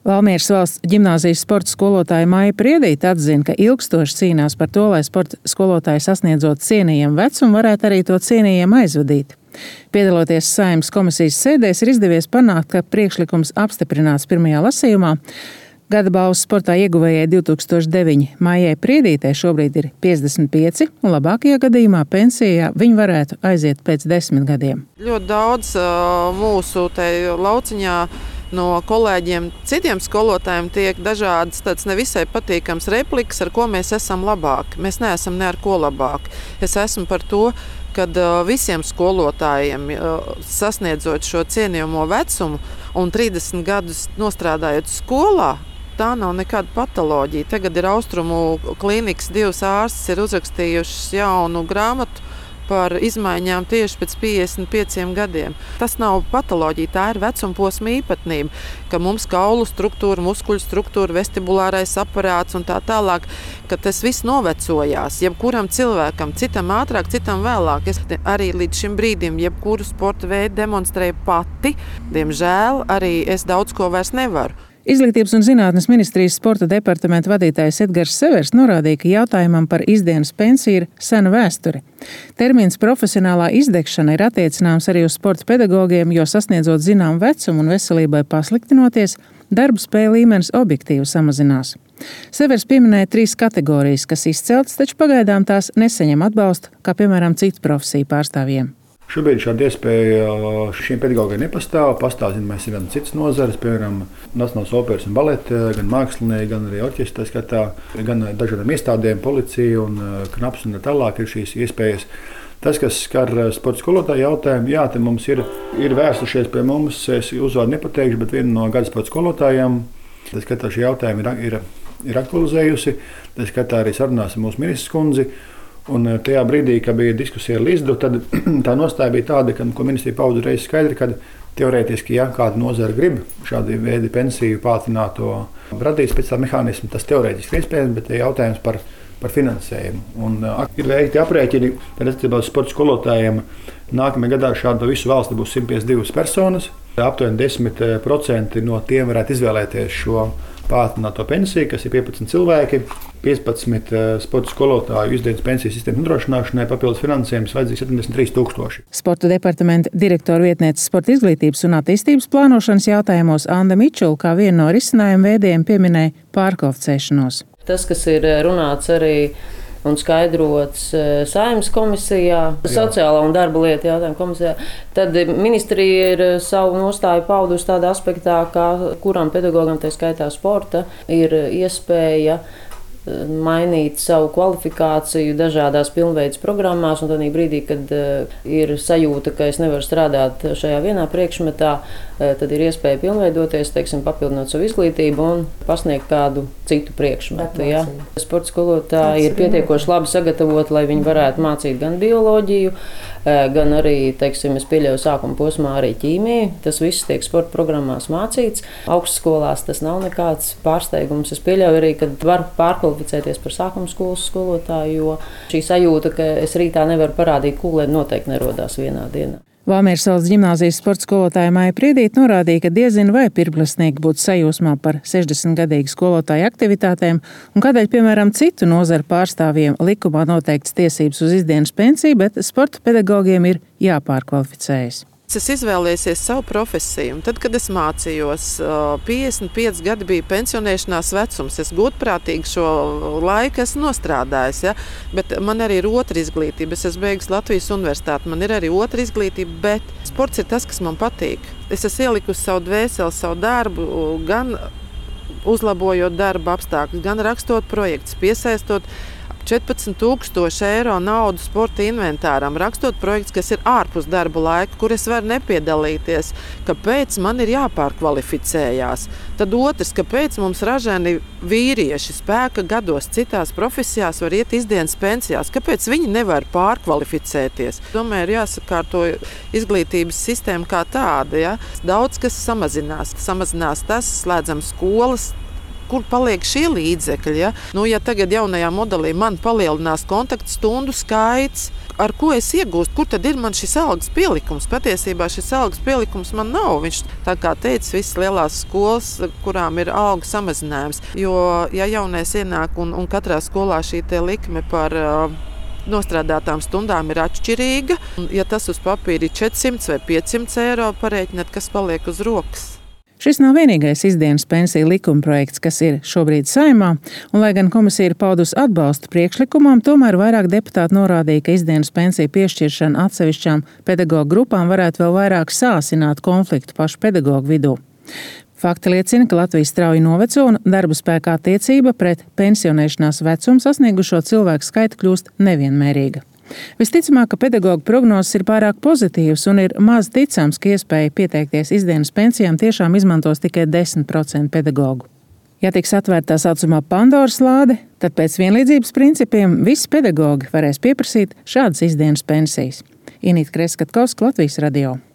Valmieras valsts ģimnāzijas sporta skolotāja Maija Priedīte atzina, ka ilgstoši cīnās par to, lai sporta skolotāji sasniedzot cienījamu vecumu, varētu arī to cienījamu aizvadīt. Piedaloties Saeimas komisijas sēdēs, ir izdevies panākt, ka priekšlikums apstiprināts pirmajā lasījumā. Gada balvas sportā ieguvējai 2009 Maijai Priedītei šobrīd ir 55, un labākajā gadījumā pensijā viņa varētu aiziet pēc 10 gadiem. Ļoti daudz mūsu lauciņā no kolēģiem, citiem skolotājiem tiek dažādas tāds nevisai patīkams replikas, ar ko mēs esam labāki. Mēs neesam ne ar ko labāki. Es esmu par to, kad visiem skolotājiem sasniedzot šo cienījamo vecumu un 30 gadus nostrādājot skolā, tā nav nekāda patoloģija. Tagad ir Austrumu klīnikas 2 ārstes ir uzrakstījušas jaunu grāmatu par izmaiņām tieši pēc 55 gadiem. Tas nav patoloģija, tā ir vecuma posma īpatnība, ka mums kaulu struktūra, muskuļu struktūra, vestibulārais aparāts un tā tālāk, ka tas viss novecojās. Jebkuram cilvēkam, citam ātrāk, citam vēlāk. Es arī līdz šim brīdim jebkuru sporta veidu demonstrēju pati. Diemžēl arī es daudz ko vairs nevaru. Izglītības un zinātnes ministrijas sporta departamenta vadītājs Edgars Severs norādīja, ka jautājumam par izdienas pensiju ir sena vēsture. Termins profesionālā izdegšana ir attiecināms arī uz sporta pedagogiem, jo sasniedzot zinām vecumu un veselībai pasliktinoties, darba spēja līmenis objektīvi samazinās. Severs pieminēja 3 kategorijas, kas izceltas, taču pagaidām tās nesaņem atbalstu, kā piemēram citu profesiju pārstāvjiem. Šobrīd šāda iespēja šiem pedagogiem nepastāv. Pastāv, mēs ir gan citas nozares, piemēram, Nacionālās operas un baleta, gan mākslinieki, gan arī orķestra skatā, gan dažādām iestādēm, policija un knaps un tālāk ir šīs iespējas. Tas, kas skar sporta skolotāju jautājumu, jā, te mums ir vērsušies pie mums, es uzvārdu nepateikšu, bet viena no gada sporta skolotājiem, tas skatā šī jautājuma ir aktualizējusi, tas skatā arī sarunās ar mūsu ministres kundzi. Un tajā brīdī, kad bija diskusija ar Lizdu, tad tā nostāja bija tāda, ko ministrija pauda uzreiz skaidri, ka teorētiski, ja kāda nozara grib šādu veidu pensiju pātrināto radīt pēc tā mehānismu, tas teorētiski ir iespējams, bet jautājums par finansējumu. Un ir veikti aprēķini, kad attiecībā uz sporta skolotājiem nākamajā gadā šādu visu valsti būs 152 personas. Aptuveni 10% no tiem varētu izvēlēties šo pātrināto pensiju, kas ir 15 cilvēki. 15 sporta skolotāju izdienas pensijas sistēmas nodrošināšanai papildus finansējums vajadzīgs 73 000. Sporta departamenta direktora vietniece sporta izglītības un attīstības plānošanas jautājumos Anda Mičula kā vienu no risinājuma veidiem pieminēja pārkvalificēšanos. Tas, kas ir runāts arī un skaidrots Saeimas komisijā, sociālā un darba lietu jautājumu komisijā, tad ministrija ir savu nostāju paudusi tādā aspektā, ka kuram pedagogam, tā skaitā sporta, ir iespēja mainīt savu kvalifikāciju dažādās pilnveidas programmās, un tādā brīdī, kad ir sajūta, ka es nevaru strādāt šajā vienā priekšmetā, tad ir iespēja pilnveidoties, teiksim, papildināt savu izglītību un pasniegt kādu citu priekšmetu. Ja. Sporta skolotāji ir pietiekoši labi sagatavoti, lai viņi varētu mācīt gan bioloģiju, gan arī, teiksim, es pieļauju sākuma posmā arī ķīmiju. Tas viss tiek sporta programmās mācīts. Augstskolās tas nav nekāds pārsteigums. Es pieļauju arī, ka var pārkvalificēties par sākuma skolas skolotāju, jo šī sajūta, ka es rītā nevaru parādīt kūlēni, noteikti nerodās vienā dienā. Valmieras valsts ģimnāzijas sporta skolotāja Maija Priedīte norādīja, ka diezin vai pirmklasnieki būtu sajūsmā par 60-gadīgu skolotāju aktivitātēm un kādēļ, piemēram, citu nozaru pārstāvjiem likumā noteikts tiesības uz izdienas pensiju, bet sporta pedagogiem ir jāpārkvalificējas. Es izvēlējies savu profesiju. Tad, kad es mācījos, 55 gadi bija pensionēšanās vecums. Es godprātīgi šo laiku esmu nostrādājis. Ja? Bet man arī ir otra izglītība. Es esmu beigusi Latvijas universitāti. Man ir arī otra izglītība, bet sports ir tas, kas man patīk. Es esmu ielikusi savu dvēseli, savu darbu, gan uzlabojot darba apstākļus, gan rakstot projektus, piesaistot 14 000 eiro naudu sporta inventāram, rakstot projekts, kas ir ārpus darba laika, kur es varu nepiedalīties. Kāpēc man ir jāpārkvalificējās? Tad otrs, kāpēc mums ražani vīrieši spēka gados citās profesijās var iet izdienas pensijās? Kāpēc viņi nevar pārkvalificēties? Domāju, ir jāsakārto izglītības sistēma kā tāda. Ja? Daudz kas samazinās. Samazinās tas, slēdzam skolas, kur paliek šie līdzekļi. Ja? Ja tagad jaunajā modelī man palielinās kontaktstundu skaits, ar ko es iegūstu, kur tad ir man šis algas pielikums? Patiesībā šis algas pielikums man nav. Viņš, tā kā teica, visas lielās skolas, kurām ir algu samazinājums. Jo, ja jaunais ienāk un katrā skolā šī likme par nostrādātām stundām ir atšķirīga. Ja tas uz papīra ir 400 vai 500 eiro, parēķināt, kas paliek uz rokas. Šis nav vienīgais izdienas pensiju likumprojekts, kas ir šobrīd Saeimā, un lai gan komisija ir paudusi atbalstu priekšlikumam, tomēr vairāk deputāti norādīja, ka izdienas pensiju piešķiršana atsevišķām pedagoģu grupām varētu vēl vairāk sāsināt konfliktu pašu pedagoģu vidū. Fakti liecina, ka Latvija strauji noveco un darba spēka attiecība pret pensionēšanās vecumu sasniegušo cilvēku skaitu kļūst nevienmērīga. Visticamāk, ka pedagoģu prognozes ir pārāk pozitīvas un ir maz ticams, ka iespēja pieteikties izdienas pensijām tiešām izmantos tikai 10% pedagoģu. Ja tiks atvērta tā saucamā Pandoras lāde, tad pēc vienlīdzības principiem visi pedagoģi varēs pieprasīt šādas izdienas pensijas. Inīta Kreskatkovska, Latvijas radio.